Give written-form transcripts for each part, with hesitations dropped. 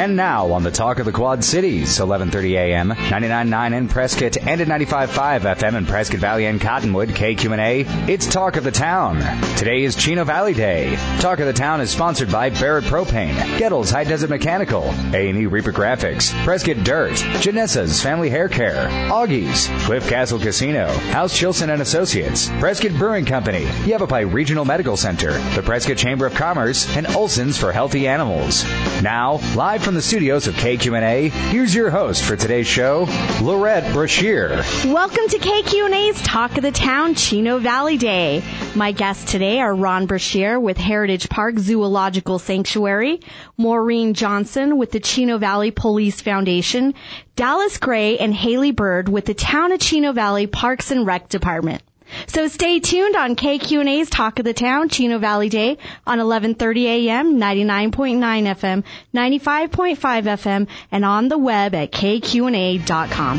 And now on the Talk of the Quad Cities, 1130 AM, 99.9 in Prescott, and at 95.5 FM in Prescott Valley and Cottonwood, KQNA, it's Talk of the Town. Today is Chino Valley Day. Talk of the Town is sponsored by Barrett Propane, Gettle's High Desert Mechanical, A&E Reaper Graphics, Prescott Dirt, Janessa's Family Hair Care, Augie's, Cliff Castle Casino, House Chilson and Associates, Prescott Brewing Company, Yavapai Regional Medical Center, the Prescott Chamber of Commerce, and Olson's for Healthy Animals. Now, live from the studios of KQNA, here's your host for today's show, Lorette Brashear. Welcome to KQNA's Talk of the Town Chino Valley Day. My guests today are Ron Brashear with Heritage Park Zoological Sanctuary, Maureen Johnson with the Chino Valley Police Foundation, Dallas Gray and Haley Bird with the Town of Chino Valley Parks and Rec Department. So stay tuned on KQNA's Talk of the Town Chino Valley Day on 1130 AM, 99.9 FM, 95.5 FM, and on the web at kqna.com.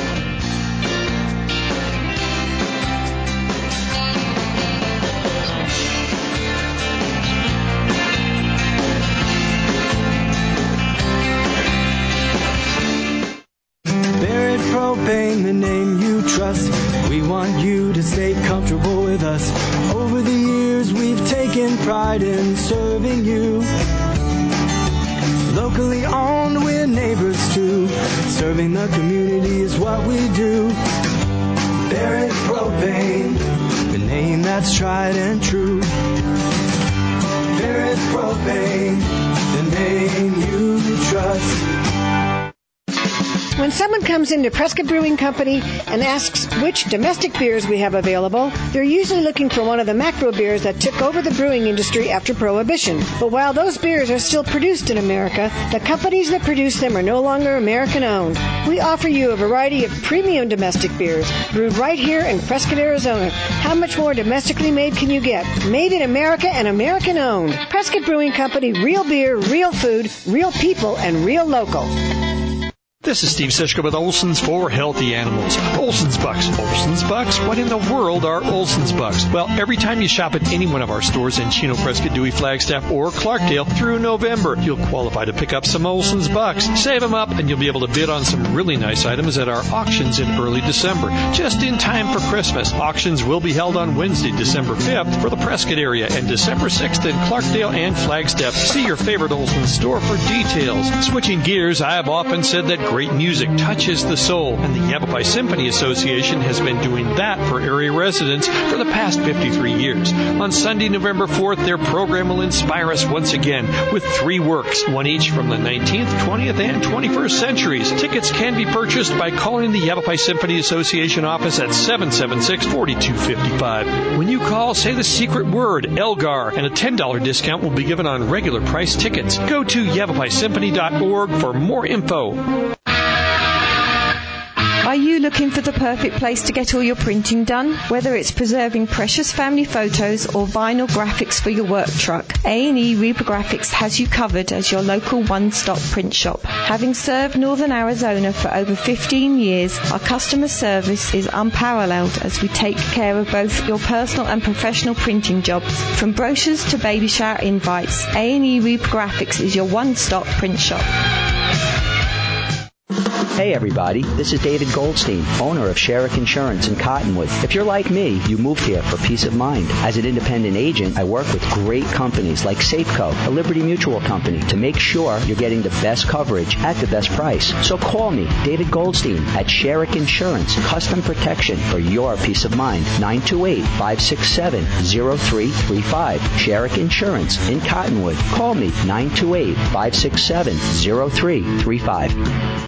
Barrett Propane, the name you trust. We want you to stay comfortable with us. Over the years, we've taken pride in serving you. Locally owned, we're neighbors too. Serving the community is what we do. Barrett Propane, the name that's tried and true. Barrett Propane, the name you trust. When someone comes into Prescott Brewing Company and asks which domestic beers we have available, they're usually looking for one of the macro beers that took over the brewing industry after Prohibition. But while those beers are still produced in America, the companies that produce them are no longer American-owned. We offer you a variety of premium domestic beers brewed right here in Prescott, Arizona. How much more domestically made can you get? Made in America and American-owned. Prescott Brewing Company, real beer, real food, real people, and real local. This is Steve Sischka with Olson's for Healthy Animals. Olson's Bucks. Olson's Bucks? What in the world are Olson's Bucks? Well, every time you shop at any one of our stores in Chino, Prescott, Dewey, Flagstaff, or Clarkdale through November, you'll qualify to pick up some Olson's Bucks. Save them up, and you'll be able to bid on some really nice items at our auctions in early December, just in time for Christmas. Auctions will be held on Wednesday, December 5th for the Prescott area, and December 6th in Clarkdale and Flagstaff. See your favorite Olson's store for details. Switching gears, I have often said that great music touches the soul, and the Yavapai Symphony Association has been doing that for area residents for the past 53 years. On Sunday, November 4th, their program will inspire us once again with 3 works, one each from the 19th, 20th, and 21st centuries. Tickets can be purchased by calling the Yavapai Symphony Association office at 776-4255. When you call, say the secret word, Elgar, and a $10 discount will be given on regular price tickets. Go to yavapaisymphony.org for more info. Are you looking for the perfect place to get all your printing done? Whether it's preserving precious family photos or vinyl graphics for your work truck, A&E Reaper Graphics has you covered as your local one-stop print shop. Having served Northern Arizona for over 15 years, our customer service is unparalleled as we take care of both your personal and professional printing jobs. From brochures to baby shower invites, A&E Reaper Graphics is your one-stop print shop. Hey everybody, this is David Goldstein, owner of Sherrick Insurance in Cottonwood. If you're like me, you moved here for peace of mind. As an independent agent, I work with great companies like Safeco, a Liberty Mutual company, to make sure you're getting the best coverage at the best price. So call me, David Goldstein, at Sherrick Insurance, custom protection for your peace of mind. 928-567-0335. Sherrick Insurance in Cottonwood. Call me, 928-567-0335.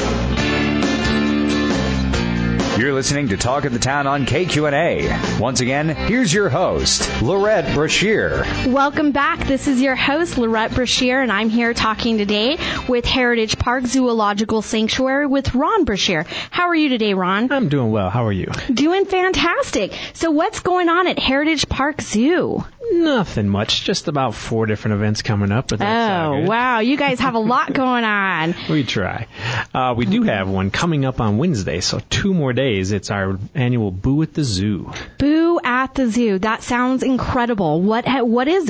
You're listening to Talk of the Town on KQNA. Once again, here's your host, Lorette Brashear. Welcome back. This is your host, Lorette Brashear, and I'm here talking today with Heritage Park Zoological Sanctuary with Ron Brashear. How are you today, Ron? I'm doing well. How are you? Doing fantastic. So what's going on at Heritage Park Zoo? Nothing much. Just about 4 different events coming up. But that's all good. Wow. You guys have a lot going on. We try. We do have one coming up on Wednesday, so 2 more days. It's our annual Boo at the Zoo. Boo at the Zoo. That sounds incredible. What is it?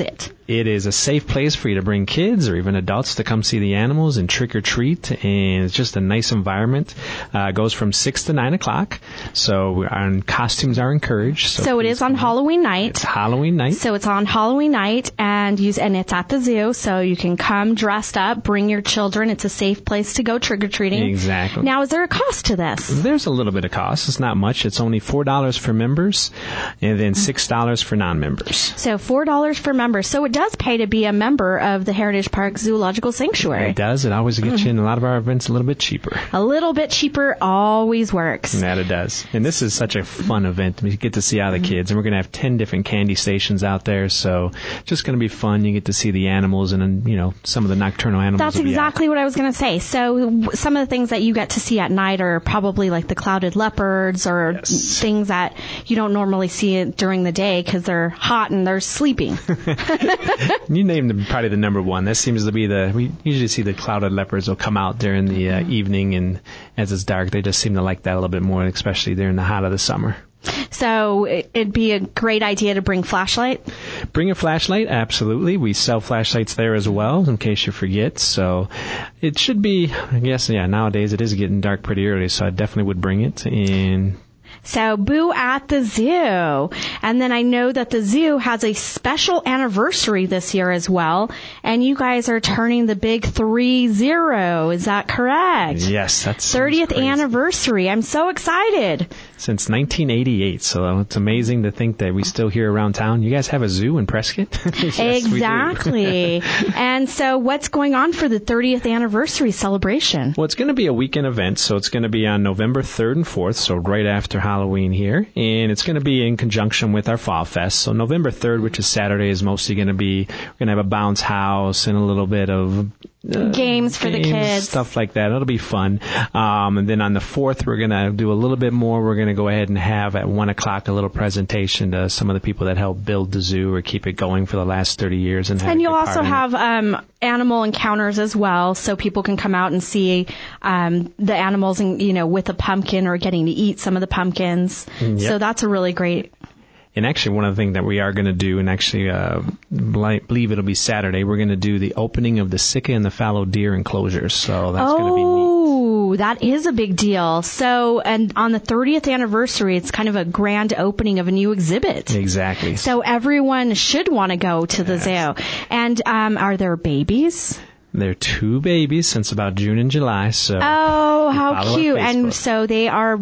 It is a safe place for you to bring kids or even adults to come see the animals and trick or treat, and it's just a nice environment. It goes from 6 to 9 o'clock, so costumes are encouraged. So it is on Halloween night. It's Halloween night. So it's on Halloween night, and it's at the zoo, so you can come dressed up, bring your children. It's a safe place to go trick-or-treating. Exactly. Now, is there a cost to this? There's a little bit of cost. It's not much. It's only $4 for members, and then $6 for non-members. So $4 for members. So it does pay to be a member of the Heritage Park Zoological Sanctuary. It does. It always gets you in a lot of our events a little bit cheaper. A little bit cheaper always works. That it does. And this is such a fun event. We get to see all the kids, and we're going to have 10 different candy stations out there. So just going to be fun. You get to see the animals and, some of the nocturnal animals. That's exactly what I was going to say. So some of the things that you get to see at night are probably like the clouded leopards or things that you don't normally see during the day because they're hot and they're sleeping. You named probably the number one. That seems to be we usually see the clouded leopards will come out during the evening, and as it's dark, they just seem to like that a little bit more, especially during the hot of the summer. So it'd be a great idea to bring flashlight? Bring a flashlight, absolutely. We sell flashlights there as well, in case you forget. So it should be, I guess, nowadays it is getting dark pretty early, so I definitely would bring it. So Boo at the Zoo. And then I know that the zoo has a special anniversary this year as well. And you guys are turning the big 30. Is that correct? Yes, that's 30th anniversary. I'm so excited. Since 1988. So it's amazing to think that we still here around town. You guys have a zoo in Prescott? Yes, exactly. And so what's going on for the 30th anniversary celebration? Well, it's going to be a weekend event. So it's going to be on November 3rd and 4th. So right after Halloween here, and it's going to be in conjunction with our Fall Fest. So November 3rd, which is Saturday, is mostly going to be, we're going to have a bounce house and a little bit of games for the kids, stuff like that. It'll be fun. And then on the 4th, we're going to do a little bit more. We're going to go ahead and have at 1 o'clock a little presentation to some of the people that helped build the zoo or keep it going for the last 30 years. And you'll also have animal encounters as well, so people can come out and see the animals, and with a pumpkin or getting to eat some of the pumpkins. Yep. So that's a really great. And actually, one of the things that we are going to do, and actually believe it'll be Saturday, we're going to do the opening of the Sika and the fallow deer enclosures. So that's going to be neat. Oh, that is a big deal. So, and on the 30th anniversary, it's kind of a grand opening of a new exhibit. Exactly. So everyone should want to go to the zoo. And are there babies? They're 2 babies since about June and July. So how cute. And so they are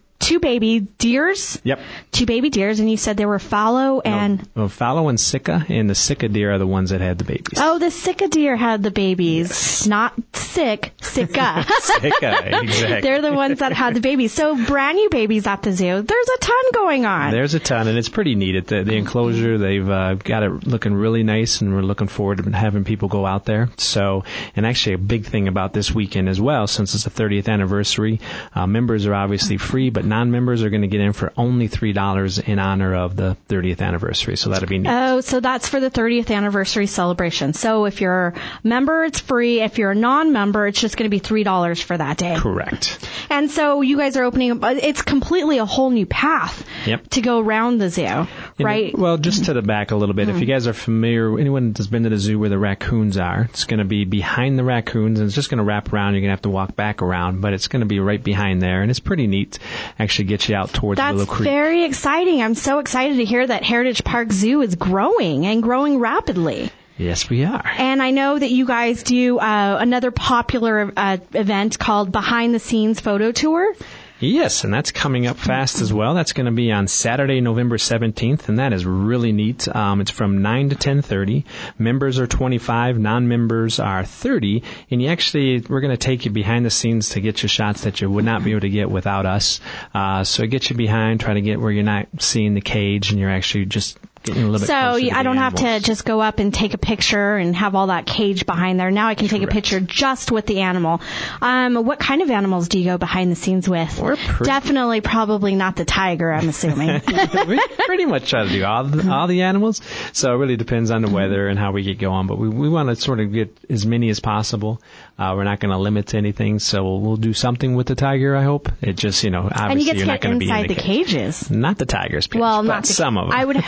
2 baby deers? Yep. 2 baby deers, and you said they were fallow and... No, fallow and Sika, and the Sika deer are the ones that had the babies. Oh, the Sika deer had the babies. Yes. Not sick, Sika. Sika, exactly. They're the ones that had the babies. So brand new babies at the zoo. There's a ton going on. There's a ton, and it's pretty neat. At the enclosure, they've got it looking really nice, and we're looking forward to having people go out there. So, and actually a big thing about this weekend as well, since it's the 30th anniversary, members are obviously free, but non-members are going to get in for only $3 in honor of the 30th anniversary. So that'll be neat. Oh, so that's for the 30th anniversary celebration. So if you're a member, it's free. If you're a non-member, it's just going to be $3 for that day. Correct. And so you guys are opening, it's completely a whole new path to go around the zoo, right? Well, just to the back a little bit. If you guys are familiar, anyone that's been to the zoo where the raccoons are, it's going to be behind the raccoons, and it's just going to wrap around. You're going to have to walk back around, but it's going to be right behind there, and it's pretty neat. Actually get you out towards Willow Creek. That's very exciting. I'm so excited to hear that Heritage Park Zoo is growing and growing rapidly. Yes, we are. And I know that you guys do another popular event called Behind the Scenes Photo Tour. Yes, and that's coming up fast as well. That's going to be on Saturday, November 17th, and that is really neat. It's from 9 to 10:30. Members are 25, non-members are 30, and we're going to take you behind the scenes to get you shots that you would not be able to get without us. So get you behind, try to get where you're not seeing the cage, and you're actually just getting a little bit closer to I don't animals. have to just go up and take a picture and have all that cage behind there. Now I can take a picture just with the animal. What kind of animals do you go behind the scenes with? Definitely probably not the tiger, I'm assuming. We pretty much try to do all the animals. So it really depends on the weather and how we get going. But we want to sort of get as many as possible. We're not going to limit to anything. So we'll do something with the tiger, I hope. It just, obviously and you get you're to not going to be inside in the cages. Not the tigers, well, but some of them. I would hope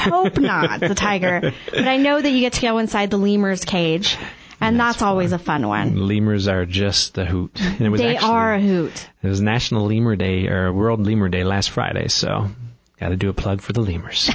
not the tiger. But I know that you get to go inside the lemur's cage. And that's always a fun one. Lemurs are just a hoot. And it was they are a hoot. It was National Lemur Day, or World Lemur Day last Friday, so got to do a plug for the lemurs.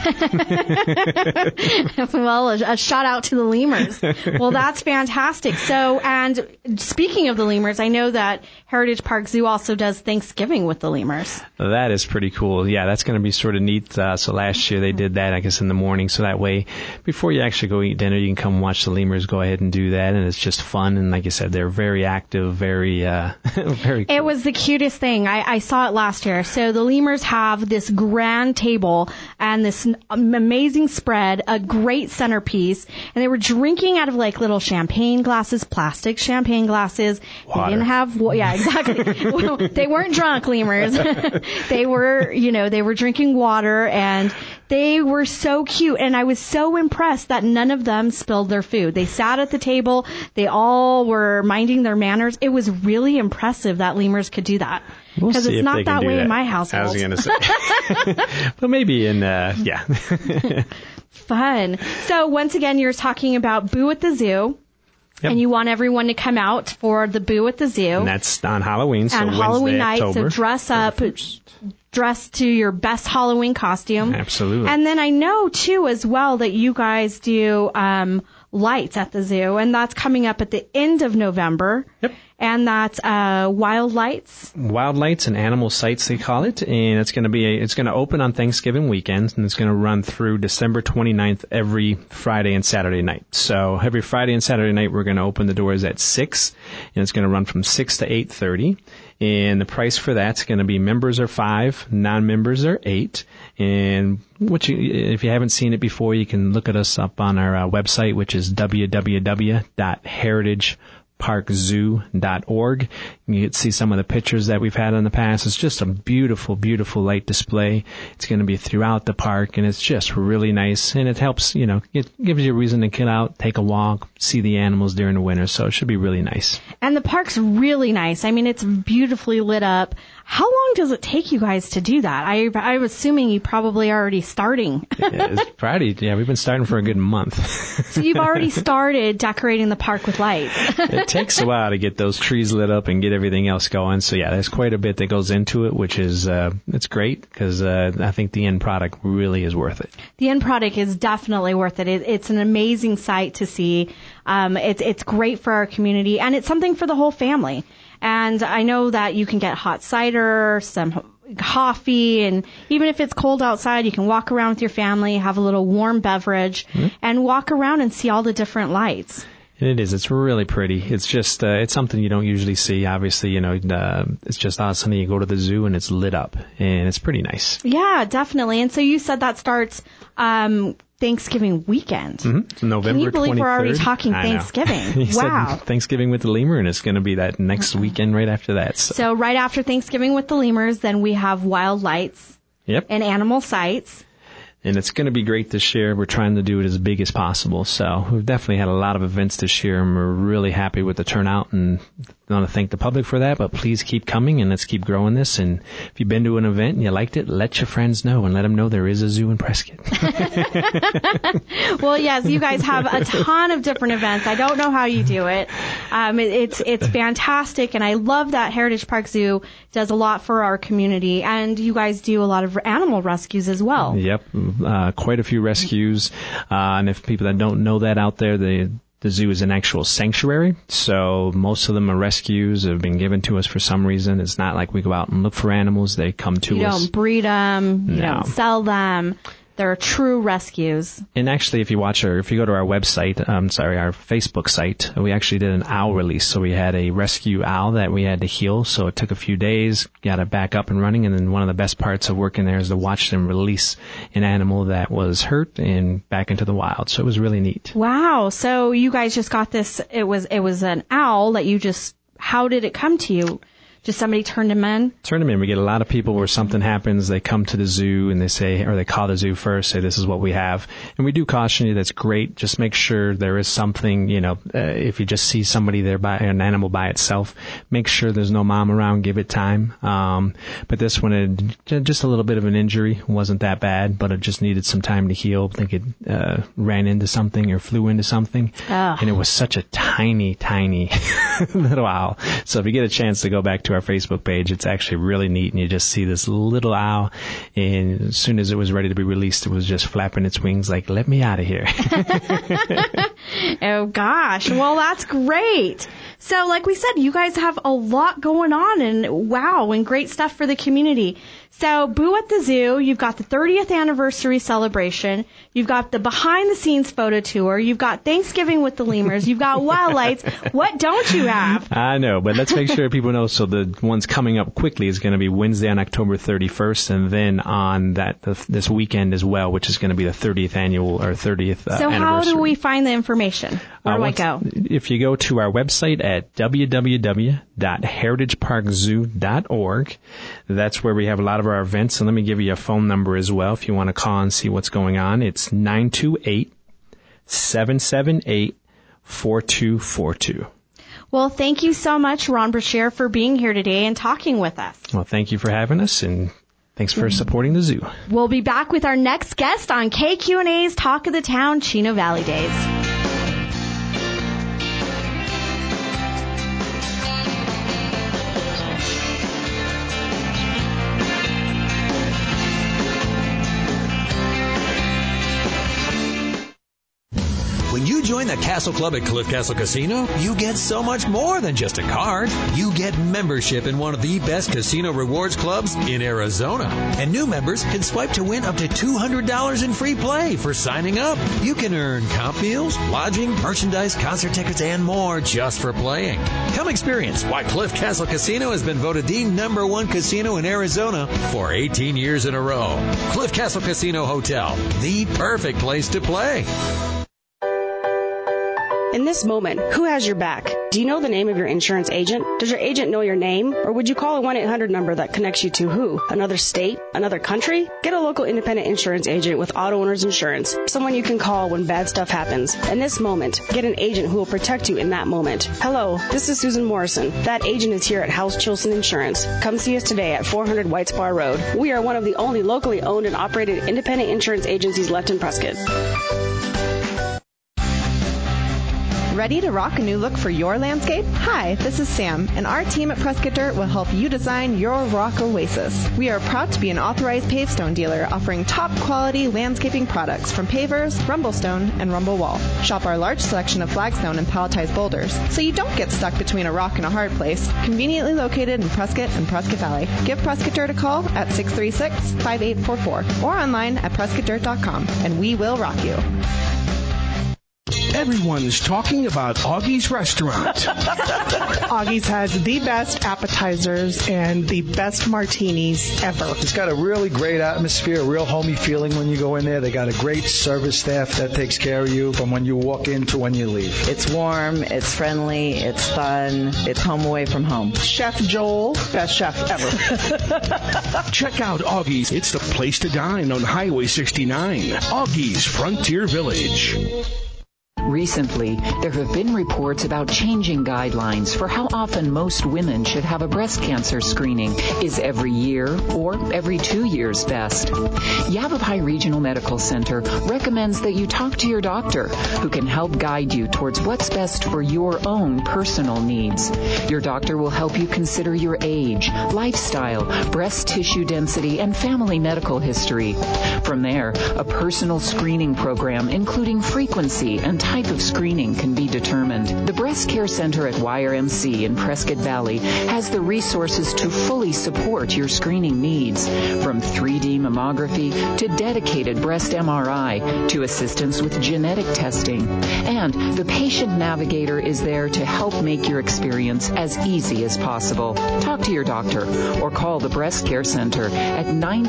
Well, a shout out to the lemurs. Well, that's fantastic. So, and speaking of the lemurs, I know that Heritage Park Zoo also does Thanksgiving with the lemurs. That is pretty cool. Yeah, that's going to be sort of neat. So last year they did that, I guess, in the morning. So that way, before you actually go eat dinner, you can come watch the lemurs go ahead and do that. And it's just fun. And like you said, they're very active, very cool. It was the cutest thing. I saw it last year. So the lemurs have this grand table and this amazing spread, a great centerpiece, and they were drinking out of like little champagne glasses, plastic champagne glasses. Water. They didn't have, exactly. Well, they weren't drunk lemurs. They were drinking water, and they were so cute, and I was so impressed that none of them spilled their food. They sat at the table. They all were minding their manners. It was really impressive that lemurs could do that. Because it's not that way in my household. I was going to say. But maybe in, Fun. So once again, you're talking about Boo at the Zoo. Yep. And you want everyone to come out for the Boo at the Zoo. And that's on Halloween, so Wednesday, Halloween night, October. So dress up, dress to your best Halloween costume. Absolutely. And then I know, too, as well, that you guys do lights at the zoo, and that's coming up at the end of November. Yep. And that's Wild Lights. Wild Lights and Animal Sights, they call it. And it's going to open on Thanksgiving weekend, and it's going to run through December 29th every Friday and Saturday night. So every Friday and Saturday night, we're going to open the doors at 6, and it's going to run from 6 to 8:30. And the price for that's going to be members are $5, non-members are $8. And if you haven't seen it before, you can look at us up on our website, which is www.heritageparkzoo.org. You can see some of the pictures that we've had in the past. It's just a beautiful, beautiful light display. It's going to be throughout the park, and it's just really nice. And it helps, it gives you a reason to get out, take a walk, see the animals during the winter. So it should be really nice. And the park's really nice. I mean, it's beautifully lit up. How long does it take you guys to do that? I'm assuming you probably already starting. We've been starting for a good month. So you've already started decorating the park with lights. It takes a while to get those trees lit up and get everything else going. So yeah, there's quite a bit that goes into it, which is, it's great because I think the end product really is worth it. The end product is definitely worth it. It's an amazing sight to see. It's great for our community, and it's something for the whole family. And I know that you can get hot cider, some coffee, and even if it's cold outside, you can walk around with your family, have a little warm beverage, and walk around and see all the different lights. And it is. It's really pretty. It's just, it's something you don't usually see. Obviously, it's just all of a sudden you go to the zoo and it's lit up, and it's pretty nice. Yeah, definitely. And so you said that starts Thanksgiving weekend. Mm-hmm. November 23rd. Can you believe we're already talking Thanksgiving? Wow. Thanksgiving with the lemur, and it's going to be that next weekend right after that. So right after Thanksgiving with the lemurs, then we have Wild Lights. Yep. And Animal Sights. And it's going to be great this year. We're trying to do it as big as possible. So we've definitely had a lot of events this year, and we're really happy with the turnout, and I want to thank the public for that. But please keep coming, and let's keep growing this. And if you've been to an event and you liked it, let your friends know and let them know there is a zoo in Prescott. Well, yes, you guys have a ton of different events. I don't know how you do it. It's fantastic, and I love that Heritage Park Zoo does a lot for our community, and you guys do a lot of animal rescues as well. Yep. Quite a few rescues, and if people that don't know that out there, the zoo is an actual sanctuary, so most of them are rescues that have been given to us for some reason. It's not like we go out and look for animals. They come to us. You don't breed them. You don't sell them. They're true rescues. And actually, if you go to our website, our Facebook site, we actually did an owl release. So we had a rescue owl that we had to heal. So it took a few days, got it back up and running. And then one of the best parts of working there is to watch them release an animal that was hurt and back into the wild. So it was really neat. Wow. So you guys just got this. It was an owl that you just, how did it come to you? Just somebody turned them in? Turn them in. We get a lot of people where something happens, they come to the zoo and they say, or they call the zoo first, say this is what we have. And we do caution you, that's great. Just make sure there is something, if you just see somebody there by an animal by itself, make sure there's no mom around, give it time. But this one, just a little bit of an injury, wasn't that bad, but it just needed some time to heal. I think it ran into something or flew into something. And it was such a tiny, tiny little owl. So if you get a chance to go back to our Facebook page, it's actually really neat, and you just see this little owl, and as soon as it was ready to be released, it was just flapping its wings like, let me out of here. Oh, gosh. Well, that's great. So, like we said, you guys have a lot going on, and wow, and great stuff for the community. So, Boo at the Zoo, you've got the 30th anniversary celebration, you've got the behind-the-scenes photo tour, you've got Thanksgiving with the lemurs, you've got wild lights. What don't you have? I know, but let's make sure people know. So the ones coming up quickly is going to be Wednesday on October 31st, and then on this weekend as well, which is going to be the 30th annual or 30th So anniversary. How do we find the information? Where do I go? If you go to our website at www.heritageparkzoo.org, that's where we have a lot of our events. And let me give you a phone number as well if you want to call and see what's going on. It's 928-778-4242. Well, thank you so much, Ron Brashear, for being here today and talking with us. Well, thank you for having us, and thanks for supporting the zoo. We'll be back with our next guest on KQ&A's Talk of the Town Chino Valley Days. When you join the Castle Club at Cliff Castle Casino, you get so much more than just a card. You get membership in one of the best casino rewards clubs in Arizona. And new members can swipe to win up to $200 in free play for signing up. You can earn comp meals, lodging, merchandise, concert tickets, and more just for playing. Come experience why Cliff Castle Casino has been voted the #1 casino in Arizona for 18 years in a row. Cliff Castle Casino Hotel, the perfect place to play. In this moment, who has your back? Do you know the name of your insurance agent? Does your agent know your name? Or would you call a 1-800 number that connects you to who? Another state? Another country? Get a local independent insurance agent with Auto Owners Insurance, someone you can call when bad stuff happens. In this moment, get an agent who will protect you in that moment. Hello, this is Susan Morrison. That agent is here at House Chilson Insurance. Come see us today at 400 White Spar Road. We are one of the only locally owned and operated independent insurance agencies left in Prescott. Ready to rock a new look for your landscape? Hi, this is Sam, and our team at Prescott Dirt will help you design your rock oasis. We are proud to be an authorized pavestone dealer offering top quality landscaping products from pavers, Rumblestone, and Rumble Wall. Shop our large selection of flagstone and palletized boulders so you don't get stuck between a rock and a hard place. Conveniently located in Prescott and Prescott Valley. Give Prescott Dirt a call at 636-5844 or online at PrescottDirt.com, and we will rock you. Everyone's talking about Augie's Restaurant. Augie's has the best appetizers and the best martinis ever. It's got a really great atmosphere, a real homey feeling when you go in there. They got a great service staff that takes care of you from when you walk in to when you leave. It's warm, it's friendly, it's fun, it's home away from home. Chef Joel, best chef ever. Check out Augie's. It's the place to dine on Highway 69. Augie's Frontier Village. Recently, there have been reports about changing guidelines for how often most women should have a breast cancer screening. Is every year or every 2 years best? Yavapai Regional Medical Center recommends that you talk to your doctor, who can help guide you towards what's best for your own personal needs. Your doctor will help you consider your age, lifestyle, breast tissue density, and family medical history. From there, a personal screening program, including frequency and type of screening, can be determined. The Breast Care Center at YRMC in Prescott Valley has the resources to fully support your screening needs, from 3D mammography to dedicated breast MRI to assistance with genetic testing. And the patient navigator is there to help make your experience as easy as possible. Talk to your doctor or call the Breast Care Center at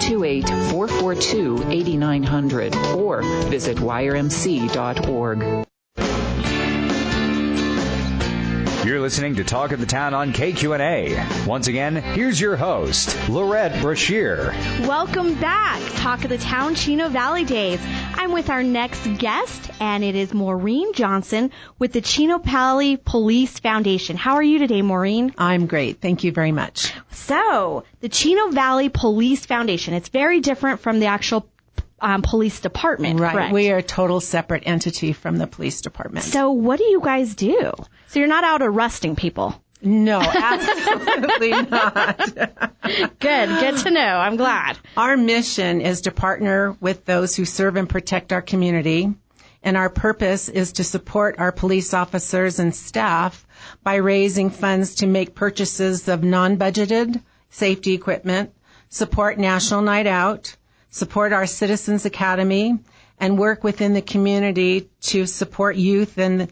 928-442-8900 or visit yrmc.org. You're listening to Talk of the Town on KQNA. Once again, here's your host, Lorette Brashear. Welcome back, Talk of the Town Chino Valley Days. I'm with our next guest, and it is Maureen Johnson with the Chino Valley Police Foundation. How are you today, Maureen? I'm great. Thank you very much. So, the Chino Valley Police Foundation, it's very different from the actual police department, right? Correct? We are a total separate entity from the police department. So what do you guys do? So you're not out arresting people? No, absolutely not. Good to know. I'm glad. Our mission is to partner with those who serve and protect our community, and our purpose is to support our police officers and staff by raising funds to make purchases of non-budgeted safety equipment, support National Night Out, support our Citizens Academy, and work within the community to support youth and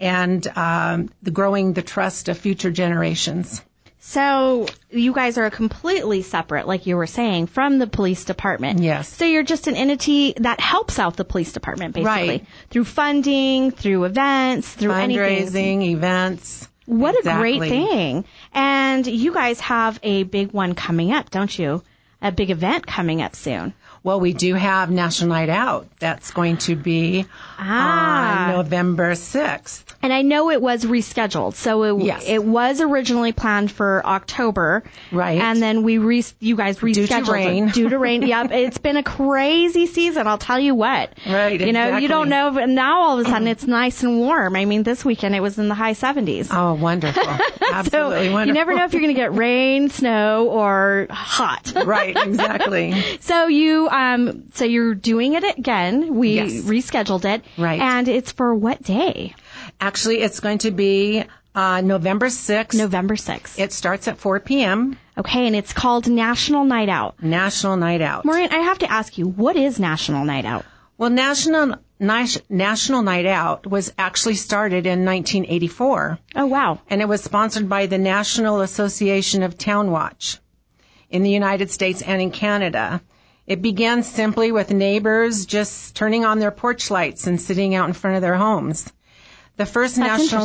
growing the trust of future generations. So you guys are completely separate, like you were saying, from the police department. Yes. So you're just an entity that helps out the police department, basically. Right. Through funding, through events, through fundraising, events. What exactly. a great thing. And you guys have a big one coming up, don't you? A big event coming up soon. Well, we do have National Night Out. That's going to be on November 6th. And I know it was rescheduled. So it was originally planned for October. Right. And then you guys rescheduled Due to rain. Due to rain. Yep. It's been a crazy season. I'll tell you what. Right. You know, exactly. you don't know, but now all of a sudden it's nice and warm. I mean, this weekend it was in the high 70s. Oh, wonderful. Absolutely wonderful. You never know if you're going to get rain, snow, or hot. Right. Exactly. So you're doing it again. We rescheduled it. Right. And it's for what day? Actually, it's going to be November 6th. November 6th. It starts at 4 p.m. Okay, and it's called National Night Out. National Night Out. Maureen, I have to ask you, what is National Night Out? Well, National Night Out was actually started in 1984. Oh, wow. And it was sponsored by the National Association of Town Watch in the United States and in Canada. It began simply with neighbors just turning on their porch lights and sitting out in front of their homes. The first National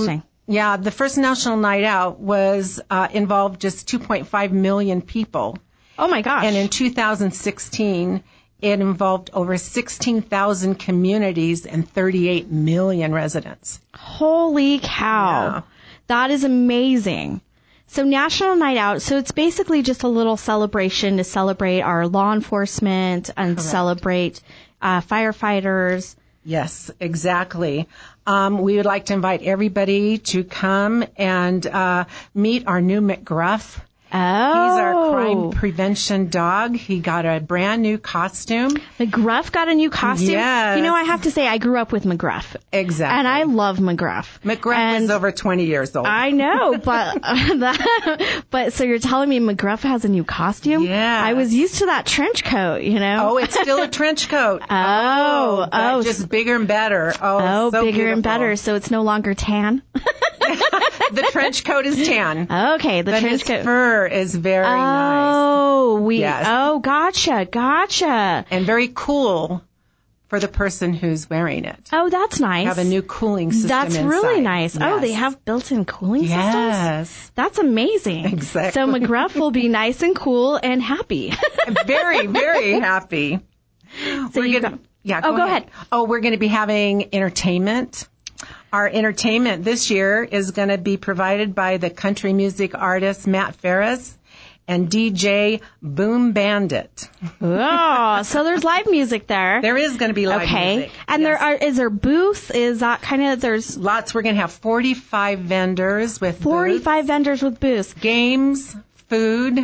Night Out was involved just 2.5 million people. Oh my gosh. And in 2016, it involved over 16,000 communities and 38 million residents. Holy cow. Yeah. That is amazing. So National Night Out, so it's basically just a little celebration to celebrate our law enforcement and celebrate firefighters. Yes, exactly. We would like to invite everybody to come and meet our new McGruff. Oh. He's our crime prevention dog. He got a brand new costume. McGruff got a new costume? Yes. You know, I have to say, I grew up with McGruff. Exactly. And I love McGruff. McGruff is over 20 years old. I know, but so you're telling me McGruff has a new costume? Yeah. I was used to that trench coat, you know? Oh, it's still a trench coat. Just bigger and better. Oh, so bigger beautiful. and better. So it's no longer tan? The trench coat is tan. Okay, the trench his coat. Fur is very nice. Oh, gotcha. And very cool for the person who's wearing it. Oh, that's nice. Have a new cooling system That's inside. really nice. Yes. Oh, they have built-in cooling systems? Yes. That's amazing. Exactly. So McGruff will be nice and cool and happy. Very, very happy. So go ahead. Oh, we're going to be having entertainment. Our entertainment this year is going to be provided by the country music artist Matt Ferris and DJ Boom Bandit. Oh, so there's live music there. There is going to be live music. And is there booths? Is that there's lots. We're going to have 45 vendors with 45 vendors with booths. Games, food.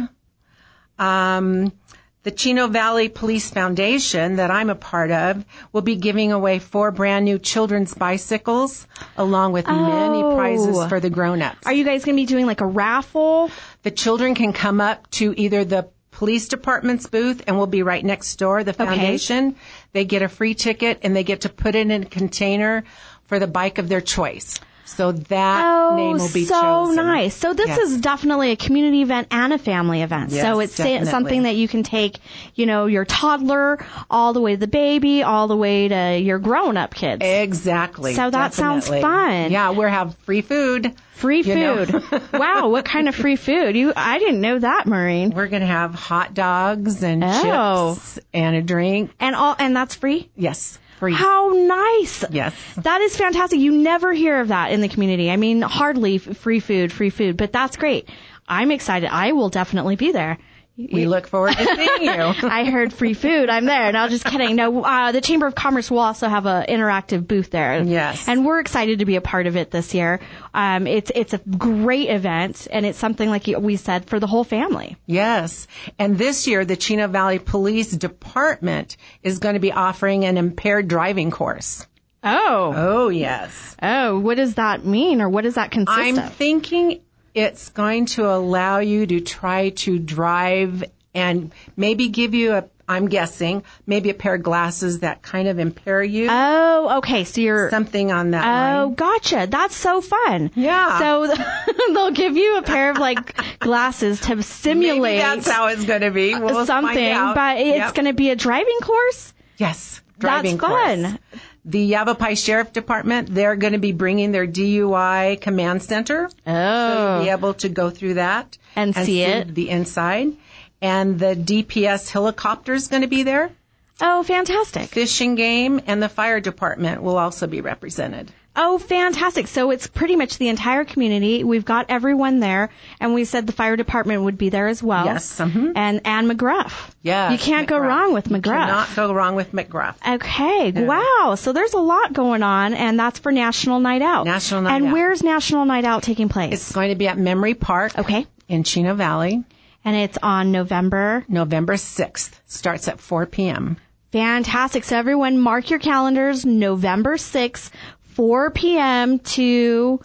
The Chino Valley Police Foundation that I'm a part of will be giving away 4 brand new children's bicycles along with many prizes for the grown-ups. Are you guys going to be doing like a raffle? The children can come up to either the police department's booth and we'll be right next door, the foundation. They get a free ticket and they get to put it in a container for the bike of their choice. So that name will be chosen. So nice. So this is definitely a community event and a family event. Yes, so it's definitely. something that you can take, your toddler all the way to the baby, all the way to your grown-up kids. Exactly. So that sounds fun. Yeah, we'll have free food. Free food. Wow, what kind of free food? I didn't know that, Maureen. We're going to have hot dogs and chips and a drink. And that's free? Yes. Free. How nice. Yes. That is fantastic. You never hear of that in the community. I mean, hardly free food, but that's great. I'm excited. I will definitely be there. We look forward to seeing you. I heard free food. I'm there. No, just kidding. No, the Chamber of Commerce will also have an interactive booth there. Yes. And we're excited to be a part of it this year. It's a great event, and it's something, like we said, for the whole family. Yes. And this year, the Chino Valley Police Department is going to be offering an impaired driving course. Oh. Oh, yes. Oh, what does that mean, or what does that consist of? I'm thinking it's going to allow you to try to drive and maybe give you I'm guessing, maybe a pair of glasses that kind of impair you. Oh, okay. So you're something on that line. Oh, gotcha. That's so fun. Yeah. So they'll give you a pair of glasses to simulate. Maybe that's how it's going to be. We'll something, find out. But it's going to be a driving course? Yes. Driving That's course. fun. The Yavapai Sheriff Department, they're going to be bringing their DUI command center. Oh. So you'll be able to go through that. And see it. The inside. And the DPS helicopter is going to be there. Oh, fantastic. Fish and Game and the fire department will also be represented. Oh, fantastic. So it's pretty much the entire community. We've got everyone there. And we said the fire department would be there as well. Yes. Mm-hmm. And McGruff. Yeah. You can't go wrong with McGruff. You cannot go wrong with McGruff. Okay. Yeah. Wow. So there's a lot going on, and that's for National Night Out. National Night Out. And where's National Night Out taking place? It's going to be at Memory Park. Okay. In Chino Valley. And it's on November 6th. Starts at 4 p.m. Fantastic. So everyone mark your calendars, November 6th, 4 p.m. to...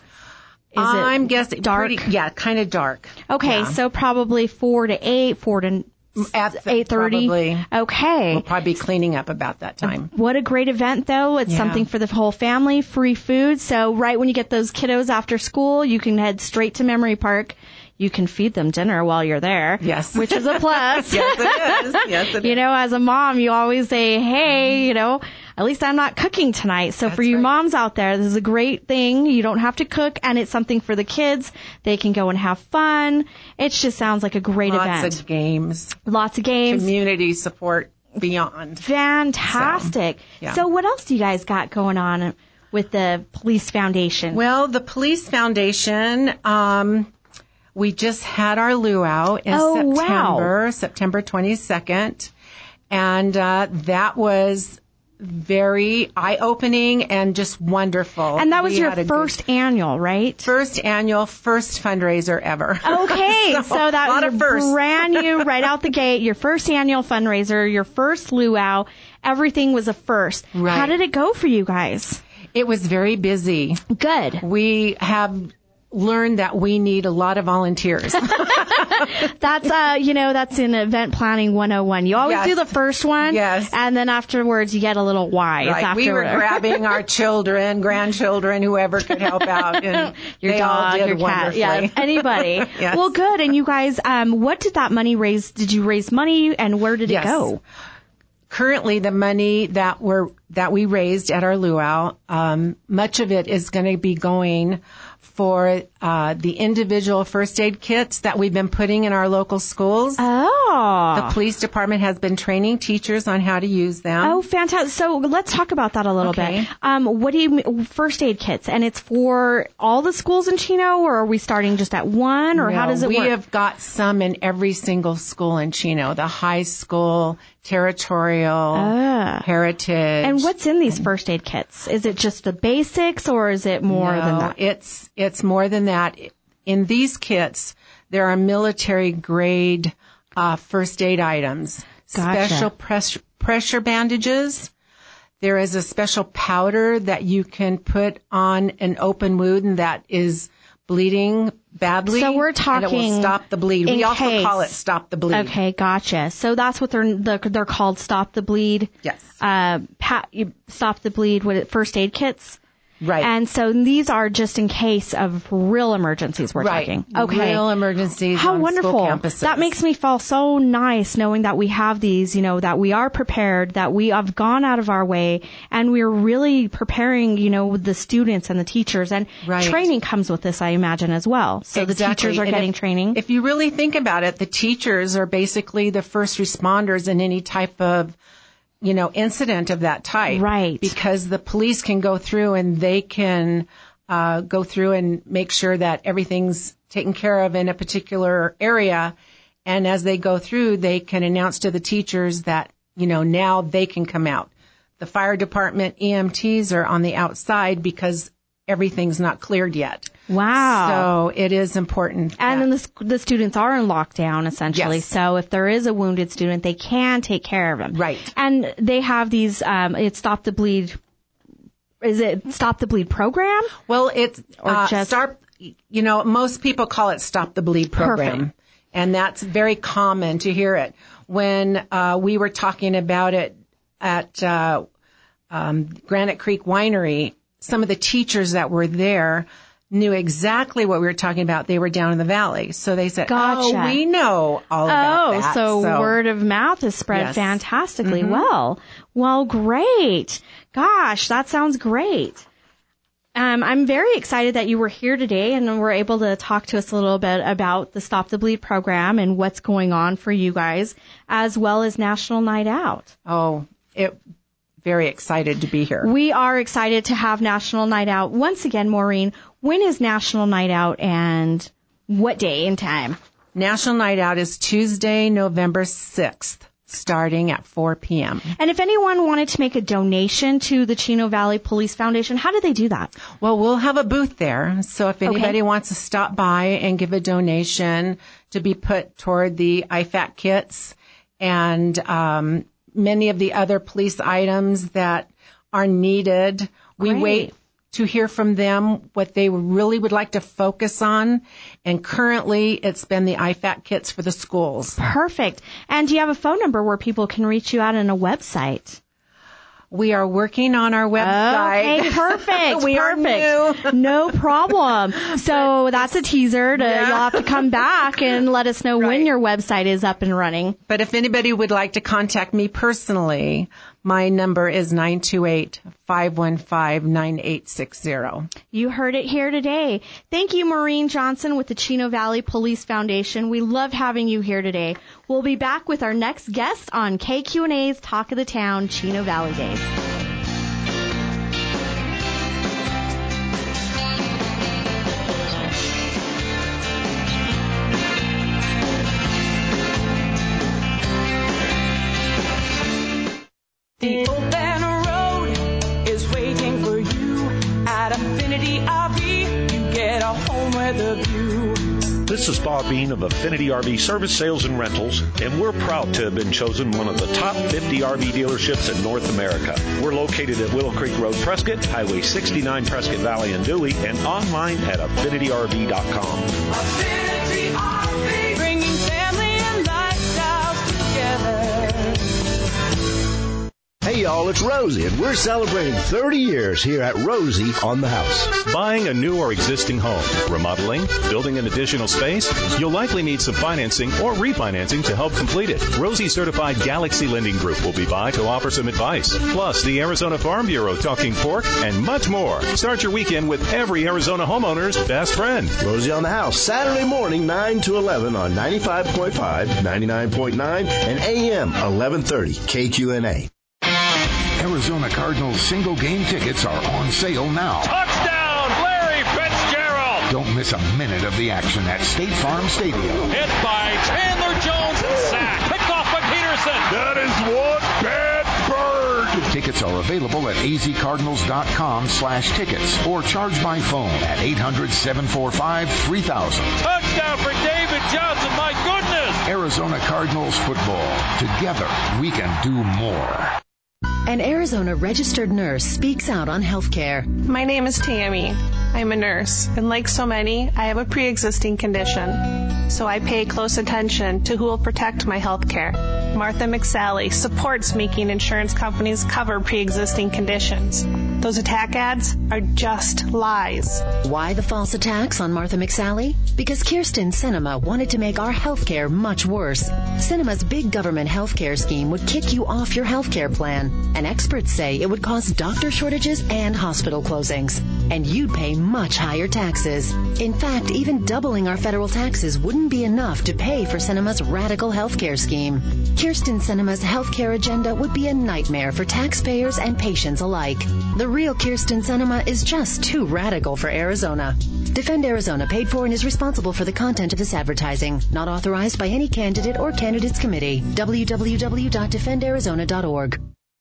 I'm guessing dark? Kind of dark. Okay, yeah. So probably 4 to 8, 4 to 8:30. Probably. Okay. We'll probably be cleaning up about that time. What a great event, though. It's something for the whole family, free food. So right when you get those kiddos after school, you can head straight to Memory Park. You can feed them dinner while you're there. Yes. Which is a plus. Yes, it is. Yes, it is. As a mom, you always say, hey, at least I'm not cooking tonight. So for you moms out there, this is a great thing. You don't have to cook, and it's something for the kids. They can go and have fun. It just sounds like a great event. Lots of games. Lots of games. Community support beyond. Fantastic. So what else do you guys got going on with the Police Foundation? Well, the Police Foundation, we just had our luau in September 22nd. And that was very eye-opening and just wonderful. And that was your first annual, right? First annual, first fundraiser ever. Okay, so that was brand new right out the gate, your first annual fundraiser, your first luau. Everything was a first. Right. How did it go for you guys? It was very busy. Good. We have learned that we need a lot of volunteers. That's in event planning 101. You always do the first one. Yes. And then afterwards you get a little wise. Right. We were grabbing our children, grandchildren, whoever could help out. And your they dog, all did your wonderfully. cat. Yeah, anybody. Yes. Well, good. And you guys, what did that money raise? Did you raise money, and where did it go? Currently, the money that we raised at our luau, much of it is going to be going for the individual first aid kits that we've been putting in our local schools. Oh. The police department has been training teachers on how to use them. Oh, fantastic. So let's talk about that a little bit. What do you mean, first aid kits? And it's for all the schools in Chino, or are we starting just at one, or how does it work? We have got some in every single school in Chino, the high school, territorial, heritage. And what's in these first aid kits? Is it just the basics, or is it more than that? It's more than that. In these kits, there are military grade first aid items. Gotcha. Special pressure bandages. There is a special powder that you can put on an open wound that is bleeding badly. So we're talking, and it will stop the bleed. We also call it Stop the Bleed. Okay, gotcha. So that's what they're called, Stop the Bleed. Yes. Stop the Bleed. First aid kits. Right. And so these are just in case of real emergencies we're talking. Okay. Real emergencies How on wonderful. school campuses. That makes me feel so nice knowing that we have these, that we are prepared, that we have gone out of our way, and we're really preparing, the students and the teachers. And training comes with this, I imagine, as well. So the teachers are getting training. If you really think about it, the teachers are basically the first responders in any type of incident of that type. Right. Because the police can go through and they can go through and make sure that everything's taken care of in a particular area. And as they go through, they can announce to the teachers that, now they can come out. The fire department EMTs are on the outside because everything's not cleared yet. Wow. So it is important. And then the students are in lockdown, essentially. Yes. So if there is a wounded student, they can take care of him. Right. And they have these, it's Stop the Bleed. Is it Stop the Bleed program? Well, it's, most people call it Stop the Bleed program. Perfect. And that's very common to hear it. When, we were talking about it at, Granite Creek Winery, some of the teachers that were there knew exactly what we were talking about. They were down in the valley. So they said, Gotcha. Oh, we know all about that. So word of mouth is spread fantastically well. Well, great. Gosh, that sounds great. I'm very excited that you were here today and were able to talk to us a little bit about the Stop the Bleed program and what's going on for you guys, as well as National Night Out. Very excited to be here. We are excited to have National Night Out. Once again, Maureen, when is National Night Out and what day and time? National Night Out is Tuesday, November 6th, starting at 4 p.m. And if anyone wanted to make a donation to the Chino Valley Police Foundation, how do they do that? Well, we'll have a booth there. So if anybody wants to stop by and give a donation to be put toward the IFAC kits and many of the other police items that are needed. We wait to hear from them what they really would like to focus on. And currently, it's been the IFAC kits for the schools. Perfect. And do you have a phone number where people can reach you at and a website? We are working on our website. Okay, perfect. We are new. No problem. So that's a teaser. You'll have to come back and let us know when your website is up and running. But if anybody would like to contact me personally, my number is 928-515-9860. You heard it here today. Thank you, Maureen Johnson with the Chino Valley Police Foundation. We loved having you here today. We'll be back with our next guest on KQ&A's Talk of the Town, Chino Valley Days. The open road is waiting for you at Affinity RV. You get a home with a view. This is Bob Bean of Affinity RV Service, Sales, and Rentals, and we're proud to have been chosen one of the top 50 RV dealerships in North America. We're located at Willow Creek Road, Prescott, Highway 69, Prescott Valley and Dewey, and online at AffinityRV.com. Affinity RV, bringing family and lifestyles together. Hey y'all, it's Rosie, and we're celebrating 30 years here at Rosie on the House. Buying a new or existing home, remodeling, building an additional space, you'll likely need some financing or refinancing to help complete it. Rosie Certified Galaxy Lending Group will be by to offer some advice. Plus, the Arizona Farm Bureau talking pork and much more. Start your weekend with every Arizona homeowner's best friend. Rosie on the House, Saturday morning, 9 to 11 on 95.5, 99.9, and AM 1130 KQNA. Arizona Cardinals single game tickets are on sale now. Touchdown, Larry Fitzgerald! Don't miss a minute of the action at State Farm Stadium. Hit by Chandler Jones and sack. Picked off by Peterson. That is one bad bird. Tickets are available at azcardinals.com/tickets or charge by phone at 800-745-3000. Touchdown for David Johnson, my goodness! Arizona Cardinals football. Together, we can do more. An Arizona registered nurse speaks out on healthcare. My name is Tammy. I'm a nurse, and like so many, I have a pre-existing condition. So I pay close attention to who will protect my healthcare. Martha McSally supports making insurance companies cover pre-existing conditions. Those attack ads are just lies. Why the false attacks on Martha McSally? Because Kirsten Sinema wanted to make our healthcare much worse. Sinema's big government healthcare scheme would kick you off your healthcare plan. And experts say it would cause doctor shortages and hospital closings. And you'd pay much higher taxes. In fact, even doubling our federal taxes wouldn't be enough to pay for Sinema's radical healthcare scheme. Kirsten Sinema's healthcare agenda would be a nightmare for taxpayers and patients alike. The real Kirsten Sinema is just too radical for Arizona. Defend Arizona paid for and is responsible for the content of this advertising. Not authorized by any candidate or candidates committee. www.defendarizona.org.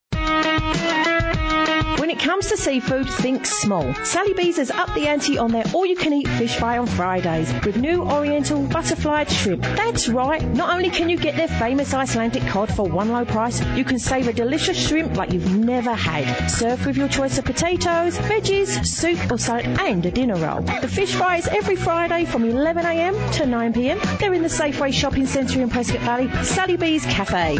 When it comes to seafood, think small. Sally B's has upped the ante on their all-you-can-eat fish fry on Fridays with new Oriental butterfly shrimp. That's right. Not only can you get their famous Icelandic cod for one low price, you can savour delicious shrimp like you've never had. Served with your choice of potatoes, veggies, soup or salad and a dinner roll. The fish fry is every Friday from 11 a.m. to 9 p.m. They're in the Safeway Shopping Centre in Prescott Valley, Sally B's Cafe.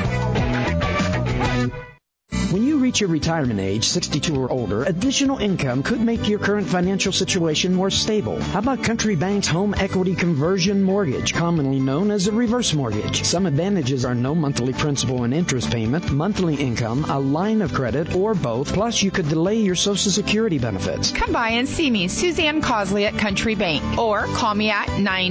When you reach your retirement age, 62 or older, additional income could make your current financial situation more stable. How about Country Bank's Home Equity Conversion Mortgage, commonly known as a reverse mortgage? Some advantages are no monthly principal and interest payment, monthly income, a line of credit, or both. Plus, you could delay your Social Security benefits. Come by and see me, Suzanne Cosley at Country Bank, or call me at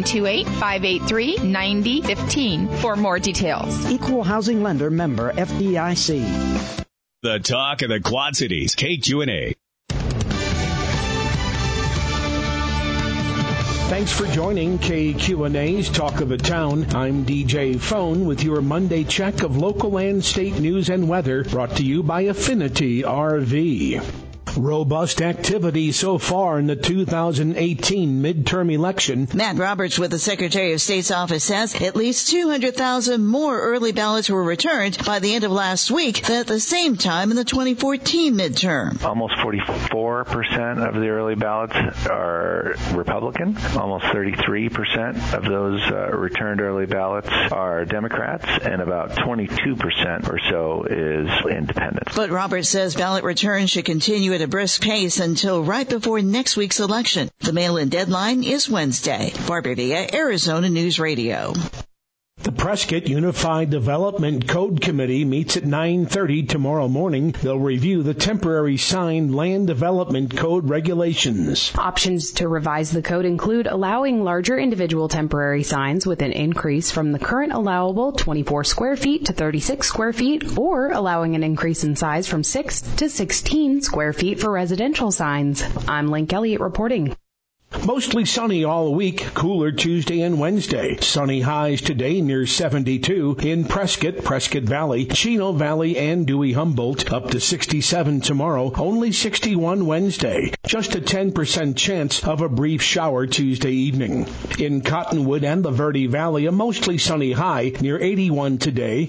928-583-9015 for more details. Equal housing lender, member FDIC. The talk of the Quad Cities, KQNA. Thanks for joining KQNA's Talk of the Town. I'm DJ Phone with your Monday check of local and state news and weather, brought to you by Affinity RV. Robust activity so far in the 2018 midterm election. Matt Roberts with the Secretary of State's office says at least 200,000 more early ballots were returned by the end of last week than at the same time in the 2014 midterm. Almost 44% of the early ballots are Republican. Almost 33% of those returned early ballots are Democrats, and about 22% or so is independent. But Roberts says ballot returns should continue at a brisk pace until right before next week's election. The mail-in deadline is Wednesday. Barbara Villa, Arizona News Radio. The Prescott Unified Development Code Committee meets at 9:30 tomorrow morning. They'll review the temporary signed land development code regulations. Options to revise the code include allowing larger individual temporary signs with an increase from the current allowable 24 square feet to 36 square feet, or allowing an increase in size from 6 to 16 square feet for residential signs. I'm Link Elliott reporting. Mostly sunny all week, cooler Tuesday and Wednesday. Sunny highs today near 72 in Prescott, Prescott Valley, Chino Valley, and Dewey-Humboldt. Up to 67 tomorrow, only 61 Wednesday. Just a 10% chance of a brief shower Tuesday evening. In Cottonwood and the Verde Valley, a mostly sunny high near 81 today,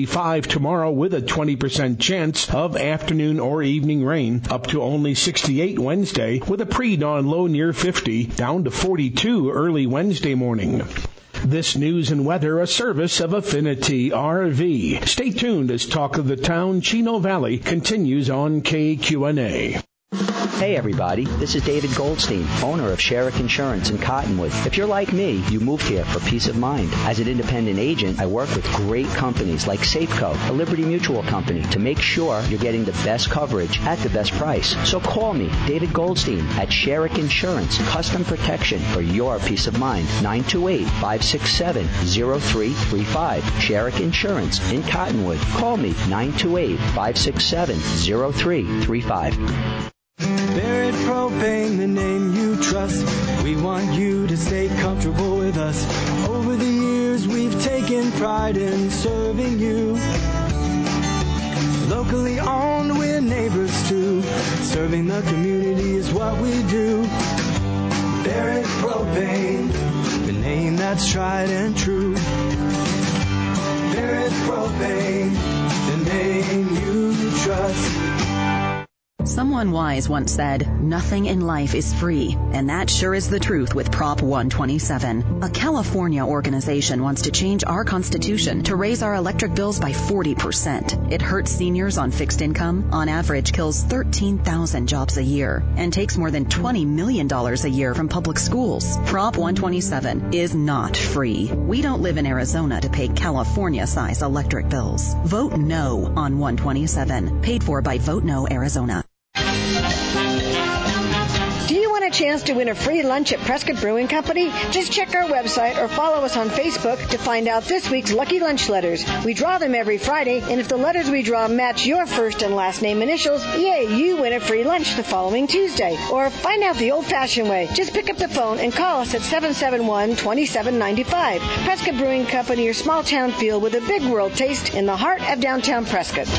75 tomorrow with a 20% chance of afternoon or evening rain. Up to only 68 Wednesday with a pre-dawn low near 50. Down to 42 early Wednesday morning. This news and weather, a service of Affinity RV. Stay tuned as Talk of the Town, Chino Valley, continues on KQNA. Hey everybody, this is David Goldstein, owner of Sherrick Insurance in Cottonwood. If you're like me, you moved here for peace of mind. As an independent agent, I work with great companies like Safeco, a Liberty Mutual company, to make sure you're getting the best coverage at the best price. So call me, David Goldstein, at Sherrick Insurance, custom protection for your peace of mind. 928-567-0335. Sherrick Insurance in Cottonwood. Call me, 928-567-0335. Barrett Propane, the name you trust. We want you to stay comfortable with us. Over the years, we've taken pride in serving you. Locally owned, we're neighbors too. Serving the community is what we do. Barrett Propane, the name that's tried and true. Barrett Propane, the name you trust. Someone wise once said, nothing in life is free, and that sure is the truth with Prop 127. A California organization wants to change our constitution to raise our electric bills by 40%. It hurts seniors on fixed income, on average kills 13,000 jobs a year, and takes more than $20 million a year from public schools. Prop 127 is not free. We don't live in Arizona to pay California-size electric bills. Vote no on 127. Paid for by Vote No Arizona. Do you want a chance to win a free lunch at Prescott Brewing Company? Just check our website or follow us on Facebook to find out this week's lucky lunch letters. We draw them every Friday, and if the letters we draw match your first and last name initials, yay, you win a free lunch the following Tuesday. Or find out the old-fashioned way. Just pick up the phone and call us at 771-2795. Prescott Brewing Company, your small-town feel with a big world taste in the heart of downtown Prescott.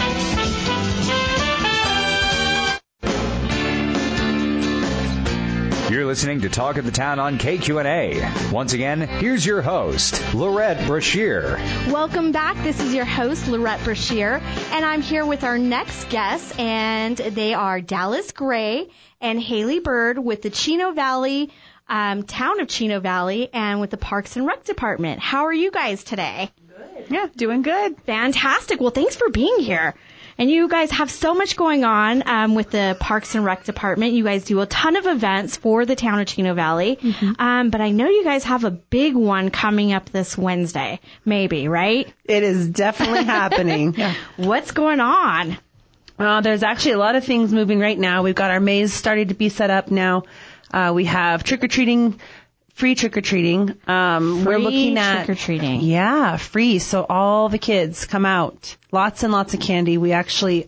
You're listening to Talk of the Town on KQNA. Once again, here's your host, Lorette Brashear. Welcome back. This is your host, Lorette Brashear, and I'm here with our next guests, and they are Dallas Gray and Haley Bird with the Chino Valley, town of Chino Valley, and with the Parks and Rec Department. How are you guys today? Good. Yeah, doing good. Fantastic. Well, thanks for being here. And you guys have so much going on with the Parks and Rec Department. You guys do a ton of events for the town of Chino Valley. Mm-hmm. But I know you guys have a big one coming up this Wednesday, maybe, right? It is definitely happening. Yeah. What's going on? There's actually a lot of things moving right now. We've got our maze starting to be set up now. We have trick-or-treating. Free trick-or-treating. We're looking at trick-or-treating. Yeah, free. So all the kids come out. Lots and lots of candy. We actually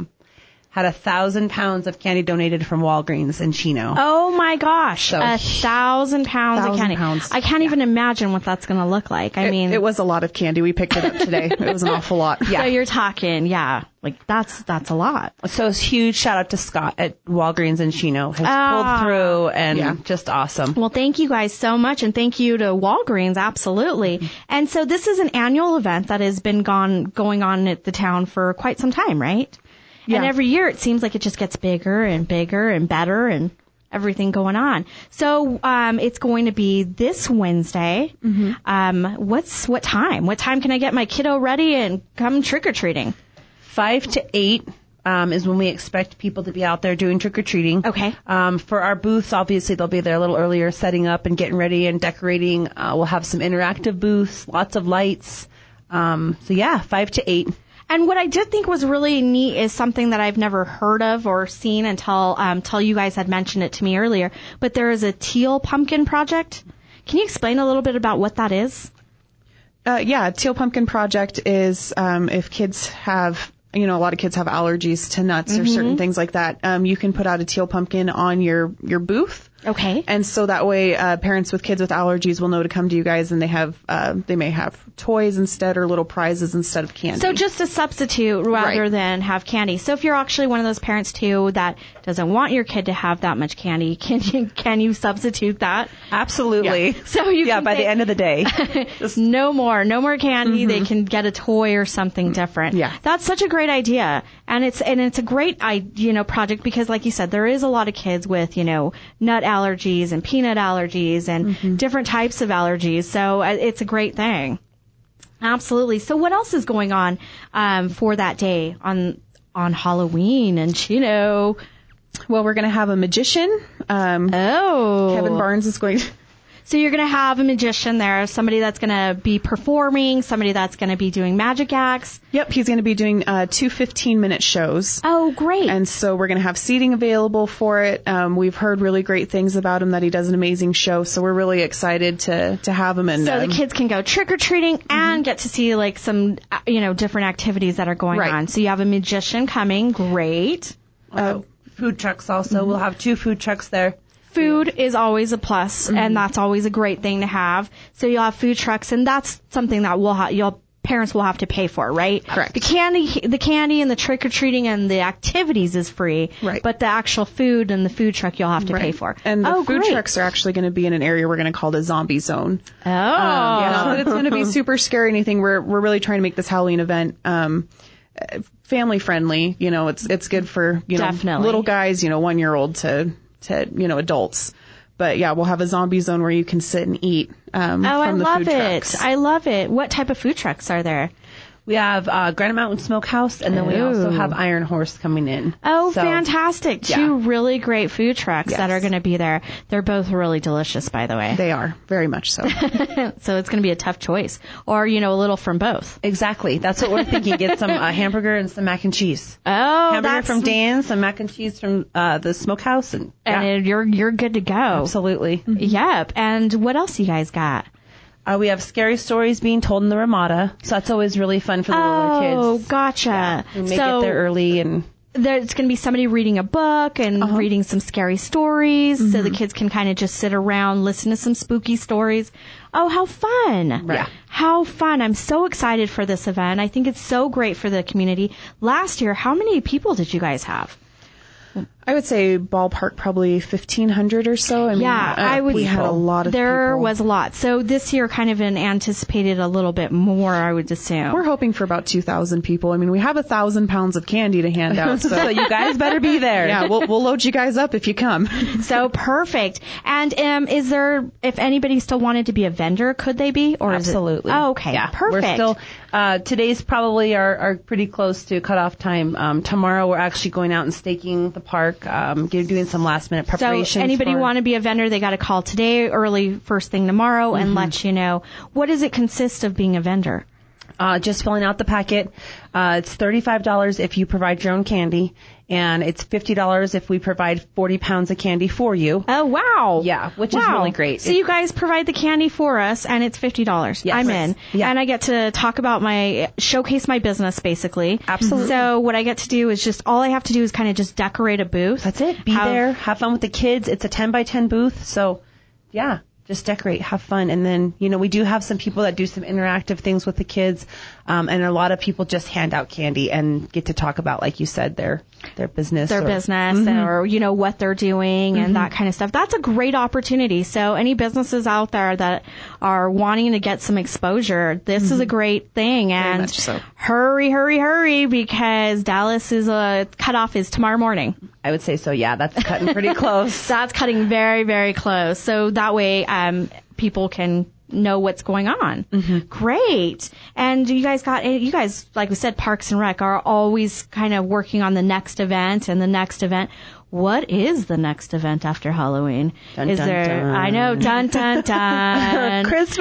had 1,000 pounds of candy donated from Walgreens in Chino. Oh my gosh. So 1,000 pounds of candy. I can't even imagine what that's going to look like. I mean, it was a lot of candy. We picked it up today. It was an awful lot. Yeah. So you're talking, like that's a lot. So it's huge shout out to Scott at Walgreens in Chino. Has pulled through and just awesome. Well, thank you guys so much, and thank you to Walgreens, absolutely. Mm-hmm. And so this is an annual event that has been going on at the town for quite some time, right? Yeah. And every year it seems like it just gets bigger and bigger and better and everything going on. So it's going to be this Wednesday. Mm-hmm. What time? What time can I get my kiddo ready and come trick-or-treating? 5 to 8 is when we expect people to be out there doing trick-or-treating. Okay. For our booths, obviously, they'll be there a little earlier setting up and getting ready and decorating. We'll have some interactive booths, lots of lights. 5 to 8. And what I did think was really neat is something that I've never heard of or seen until you guys had mentioned it to me earlier. But there is a teal pumpkin project. Can you explain a little bit about what that is? Teal pumpkin project is if kids have, a lot of kids have allergies to nuts or certain things like that. You can put out a teal pumpkin on your booth. Okay. And so that way, parents with kids with allergies will know to come to you guys, and they may have toys instead or little prizes instead of candy. So just a substitute rather than have candy. So if you're actually one of those parents too that doesn't want your kid to have that much candy, can you substitute that? Absolutely. Yeah. So you can by the end of the day, just no more candy. Mm-hmm. They can get a toy or something different. Yeah. That's such a great idea, and it's a great project because, like you said, there is a lot of kids with nut allergies and peanut allergies and different types of allergies. So it's a great thing. Absolutely. So what else is going on for that day on Halloween in Chino? Well, we're going to have a magician. Kevin Barnes is going to... So you're going to have a magician there, somebody that's going to be performing, somebody that's going to be doing magic acts. Yep, he's going to be doing 2 15-minute shows. Oh, great. And so we're going to have seating available for it. We've heard really great things about him, that he does an amazing show, so we're really excited to have him. And so the kids can go trick-or-treating and get to see like some different activities that are going on. So you have a magician coming. Great. Food trucks also. We'll have 2 food trucks there. Food is always a plus, and that's always a great thing to have. So you'll have food trucks, and that's something that your parents will have to pay for, right? Correct. The candy and the trick-or-treating and the activities is free, right? But the actual food and the food truck you'll have to pay for. And the food trucks are actually going to be in an area we're going to call the zombie zone. Oh. Not that it's going to be super scary or anything. We're really trying to make this Halloween event family friendly. It's good for, Definitely. little guys, 1-year-old to adults. But yeah, we'll have a zombie zone where you can sit and eat, from the food trucks. I love it. What type of food trucks are there? We have Granite Mountain Smokehouse, and then we also have Iron Horse coming in. Oh, fantastic. Yeah. 2 really great food trucks that are going to be there. They're both really delicious, by the way. They are, very much so. So it's going to be a tough choice. Or, a little from both. Exactly. That's what we're thinking. Get some hamburger and some mac and cheese. Oh, hamburger from Dan's, some mac and cheese from the Smokehouse. And you're good to go. Absolutely. Mm-hmm. Yep. And what else you guys got? We have scary stories being told in the Ramada, so that's always really fun for the little kids. Oh, gotcha. Yeah, we may get there early, and there's going to be somebody reading a book and reading some scary stories, so the kids can kind of just sit around, listen to some spooky stories. Oh, how fun. Right. Yeah. How fun. I'm so excited for this event. I think it's so great for the community. Last year, how many people did you guys have? I would say ballpark probably 1,500 or so. I mean, we had a lot of people. There was a lot. So this year kind of anticipated a little bit more, I would assume. We're hoping for about 2,000 people. I mean, we have 1,000 pounds of candy to hand out. So you guys better be there. Yeah, we'll load you guys up if you come. So perfect. And is there, if anybody still wanted to be a vendor, could they be? Or Absolutely. Is it, okay, yeah, perfect. We're still, today's probably our pretty close to cutoff time. Tomorrow we're actually going out and staking the park, doing some last minute preparations. So anybody want to be a vendor, they got to call today, early first thing tomorrow, and let you know. What does it consist of being a vendor? Just filling out the packet. It's $35 if you provide your own candy, and it's $50 if we provide 40 pounds of candy for you. Oh, wow. Yeah, which is really great. So you guys provide the candy for us, and it's $50. Yes. I'm in. Yeah. And I get to talk about showcase my business, basically. Absolutely. So what I get to do is all I have to do is kind of just decorate a booth. That's it. Be there. Have fun with the kids. It's a 10 by 10 booth. So, yeah. Just decorate, have fun, and then, we do have some people that do some interactive things with the kids, and a lot of people just hand out candy and get to talk about, like you said, their business. Or what they're doing and that kind of stuff. That's a great opportunity. So any businesses out there that are wanting to get some exposure, this is a great thing. And very much so. Hurry, because Dallas's cutoff is tomorrow morning. I would say so, yeah. That's cutting pretty close. That's cutting very, very close. So that way people can know what's going on. Great. And you guys, like we said, Parks and Rec are always kind of working on the next event and the next event. What is the next event after Halloween? Dun, dun, dun. I know, dun, dun, dun. Christmas!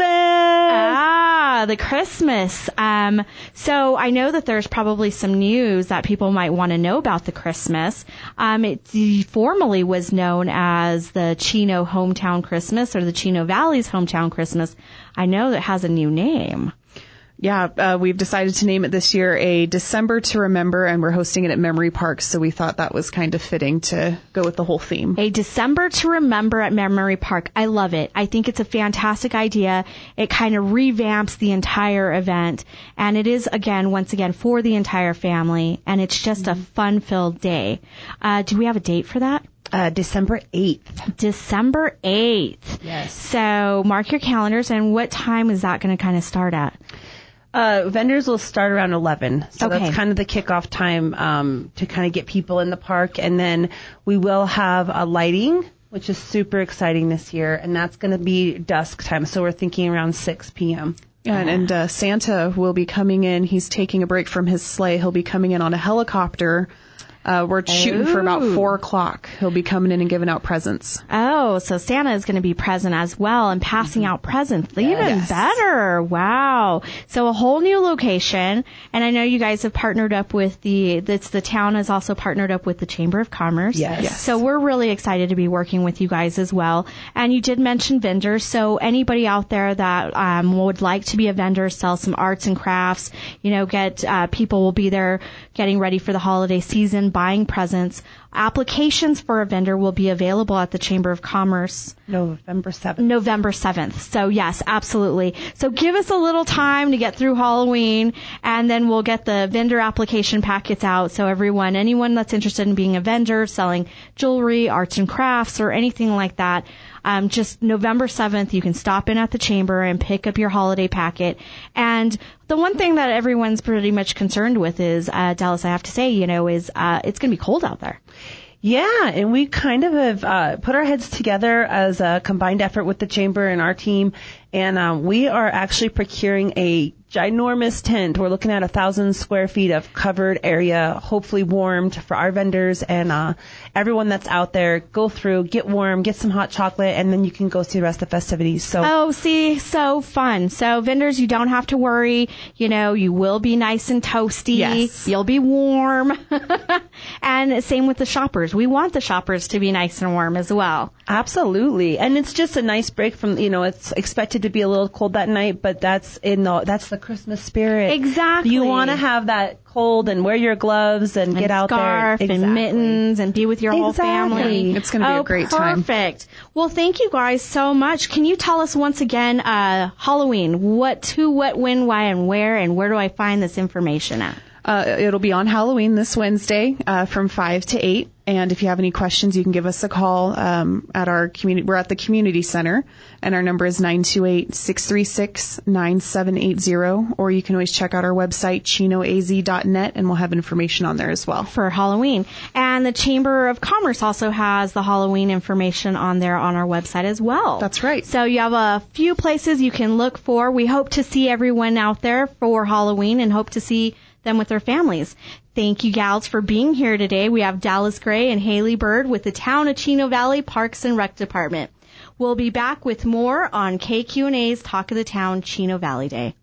The Christmas. So I know that there's probably some news that people might want to know about the Christmas. It formerly was known as the Chino Hometown Christmas or the Chino Valley's Hometown Christmas. I know that has a new name. Yeah, we've decided to name it this year a December to Remember, and we're hosting it at Memory Park, so we thought that was kind of fitting to go with the whole theme. A December to Remember at Memory Park. I love it. I think it's a fantastic idea. It kind of revamps the entire event, and it is, once again, for the entire family, and it's just a fun-filled day. Do we have a date for that? December 8th. December 8th. Yes. So mark your calendars, and what time is that going to kind of start at? Vendors will start around 11. So Okay. that's kind of the kickoff time to kind of get people in the park. And then we will have a lighting, which is super exciting this year. And that's going to be dusk time. So we're thinking around 6 p.m. Yeah, and Santa will be coming in. He's taking a break from his sleigh. He'll be coming in on a helicopter. We're shooting for about 4 o'clock. He'll be coming in and giving out presents. Oh, so Santa is going to be present as well and passing out presents. Even better. Wow. So a whole new location. And I know you guys have partnered up with the town has also partnered up with the Chamber of Commerce. Yes. So we're really excited to be working with you guys as well. And you did mention vendors. So anybody out there that would like to be a vendor, sell some arts and crafts, people will be there getting ready for the holiday season, buying presents. Applications for a vendor will be available at the Chamber of Commerce. November 7th. November 7th. So yes, absolutely. So give us a little time to get through Halloween, and then we'll get the vendor application packets out. So anyone that's interested in being a vendor, selling jewelry, arts and crafts, or anything like that, just November 7th, you can stop in at the chamber and pick up your holiday packet. And the one thing that everyone's pretty much concerned with is, Dallas, I have to say, is it's going to be cold out there. Yeah, and we kind of have put our heads together as a combined effort with the chamber and our team, and we are actually procuring a ginormous tent. We're looking at 1,000 square feet of covered area, hopefully warmed for our vendors and everyone that's out there. Go through, get warm, get some hot chocolate, and then you can go see the rest of the festivities. So so fun. So vendors, you don't have to worry. You will be nice and toasty. Yes. You'll be warm. And same with the shoppers. We want the shoppers to be nice and warm as well. Absolutely. And it's just a nice break from, it's expected to be a little cold that night, but that's the Christmas spirit. Exactly. You want to have that cold and wear your gloves and get out there. Scarf and mittens and be with your whole family. It's going to be a great time. Perfect. Well, thank you guys so much. Can you tell us once again, Halloween, what, when, why, and where do I find this information at? It'll be on Halloween this Wednesday from 5 to 8. And if you have any questions, you can give us a call at our community. We're at the community center, and our number is 928-636-9780. Or you can always check out our website, chinoaz.net, and we'll have information on there as well. For Halloween. And the Chamber of Commerce also has the Halloween information on there on our website as well. That's right. So you have a few places you can look for. We hope to see everyone out there for Halloween and hope to see them with their families. Thank you, gals, for being here today. We have Dallas Gray and Haley Bird with the Town of Chino Valley Parks and Rec Department. We'll be back with more on KQNA's Talk of the Town Chino Valley Day.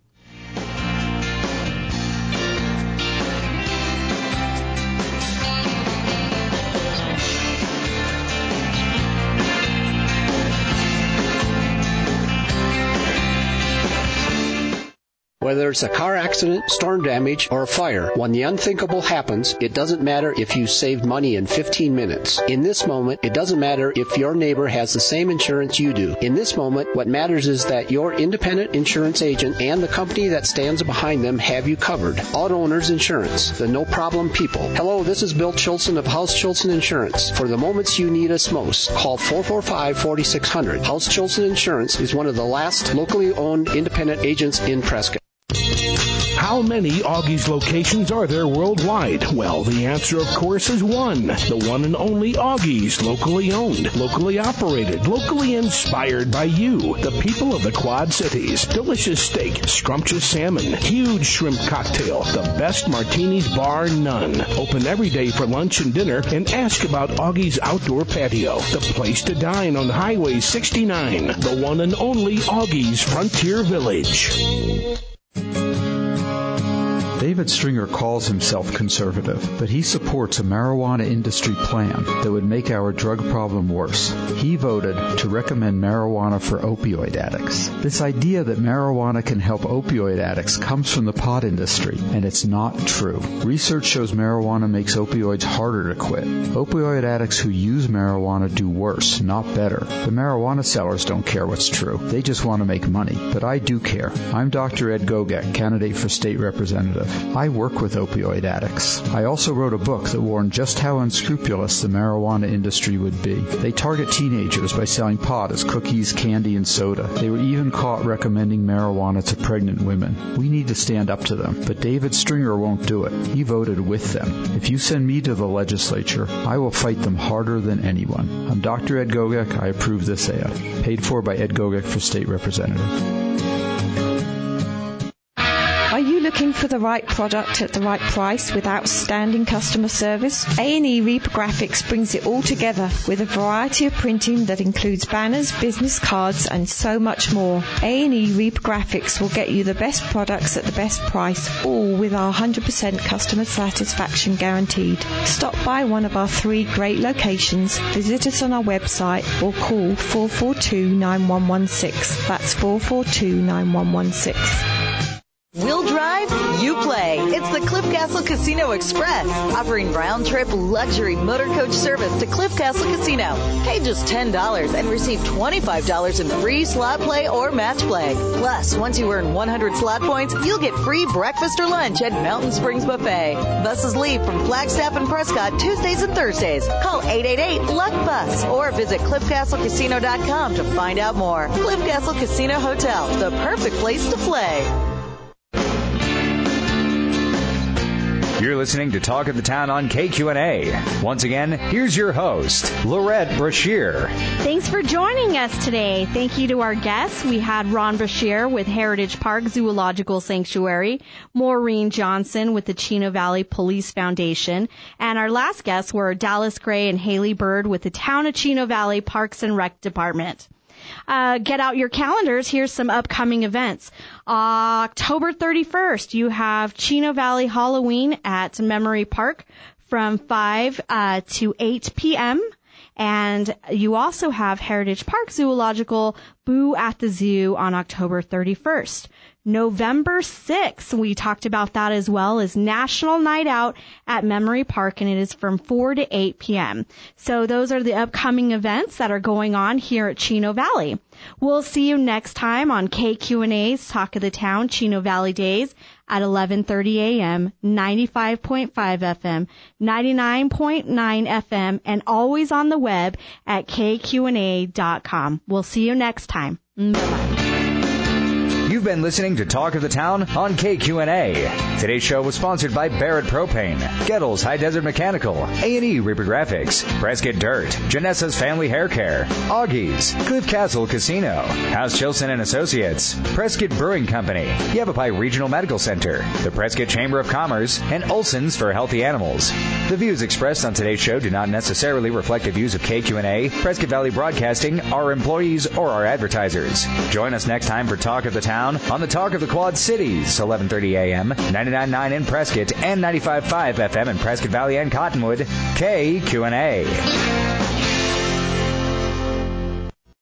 Whether it's a car accident, storm damage, or a fire, when the unthinkable happens, it doesn't matter if you saved money in 15 minutes. In this moment, it doesn't matter if your neighbor has the same insurance you do. In this moment, what matters is that your independent insurance agent and the company that stands behind them have you covered. Auto Owners Insurance, the no-problem people. Hello, this is Bill Chilson of House Chilson Insurance. For the moments you need us most, call 445-4600. House Chilson Insurance is one of the last locally owned independent agents in Prescott. How many Augie's locations are there worldwide? Well, the answer, of course, is one. The one and only Augie's, locally owned, locally operated, locally inspired by you, the people of the Quad Cities. Delicious steak, scrumptious salmon, huge shrimp cocktail, the best martinis bar none. Open every day for lunch and dinner, and ask about Augie's Outdoor Patio, the place to dine on Highway 69, the one and only Augie's Frontier Village. David Stringer calls himself conservative, but he supports a marijuana industry plan that would make our drug problem worse. He voted to recommend marijuana for opioid addicts. This idea that marijuana can help opioid addicts comes from the pot industry, and it's not true. Research shows marijuana makes opioids harder to quit. Opioid addicts who use marijuana do worse, not better. The marijuana sellers don't care what's true. They just want to make money. But I do care. I'm Dr. Ed Gogek, candidate for state representative. I work with opioid addicts. I also wrote a book that warned just how unscrupulous the marijuana industry would be. They target teenagers by selling pot as cookies, candy, and soda. They were even caught recommending marijuana to pregnant women. We need to stand up to them, but David Stringer won't do it. He voted with them. If you send me to the legislature, I will fight them harder than anyone. I'm Dr. Ed Gogek. I approve this ad. Paid for by Ed Gogek for state representative. Are you looking for the right product at the right price with outstanding customer service? A&E Reprographics brings it all together with a variety of printing that includes banners, business cards, and so much more. A&E Reprographics will get you the best products at the best price, all with our 100% customer satisfaction guaranteed. Stop by one of our 3 great locations, visit us on our website, or call 442-9116. That's 442-9116. We'll drive, you play. It's the Cliff Castle Casino Express, offering round-trip luxury motor coach service to Cliff Castle Casino. Pay just $10 and receive $25 in free slot play or match play. Plus, once you earn 100 slot points, you'll get free breakfast or lunch at Mountain Springs Buffet. Buses leave from Flagstaff and Prescott Tuesdays and Thursdays. Call 888-LUCK-BUS or visit CliffCastleCasino.com to find out more. Cliff Castle Casino Hotel, the perfect place to play. You're listening to Talk of the Town on KQNA. Once again, here's your host, Lorette Brashear. Thanks for joining us today. Thank you to our guests. We had Ron Brashear with Heritage Park Zoological Sanctuary, Maureen Johnson with the Chino Valley Police Foundation, and our last guests were Dallas Gray and Haley Bird with the Town of Chino Valley Parks and Rec Department. Get out your calendars. Here's some upcoming events. October 31st, you have Chino Valley Halloween at Memory Park from 5 to 8 p.m. And you also have Heritage Park Zoological Boo at the Zoo on October 31st. November 6th, we talked about that as well, is National Night Out at Memory Park, and it is from 4 to 8 p.m. So those are the upcoming events that are going on here at Chino Valley. We'll see you next time on KQNA's Talk of the Town Chino Valley Days at 11:30 a.m., 95.5 FM, 99.9 FM, and always on the web at kqna.com. We'll see you next time. Bye-bye. You've been listening to Talk of the Town on KQNA. Today's show was sponsored by Barrett Propane, Gettles High Desert Mechanical, A&E Reaper Graphics, Prescott Dirt, Janessa's Family Hair Care, Augie's, Cliff Castle Casino, House Chilson and Associates, Prescott Brewing Company, Yavapai Regional Medical Center, the Prescott Chamber of Commerce, and Olson's for Healthy Animals. The views expressed on today's show do not necessarily reflect the views of KQNA, Prescott Valley Broadcasting, our employees, or our advertisers. Join us next time for Talk of the Town on the Talk of the Quad Cities, 11:30 a.m., 99.9 in Prescott, and 95.5 FM in Prescott Valley and Cottonwood, KQNA.